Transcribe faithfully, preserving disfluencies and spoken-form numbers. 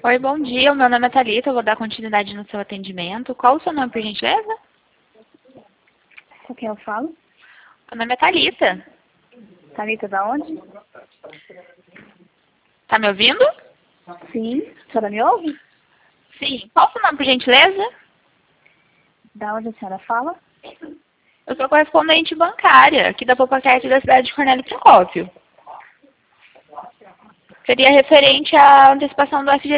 Oi, bom dia. O meu nome é Thalita. Eu vou dar continuidade no seu atendimento. Qual o seu nome, por gentileza? Com quem eu falo? Meu nome é Thalita. Thalita, da onde? Tá me ouvindo? Sim. A senhora me ouve? Sim. Qual o seu nome, por gentileza? Da onde a senhora fala? Eu sou correspondente bancária, aqui da Popacard da cidade de Cornélio Procópio. Seria referente à antecipação do F G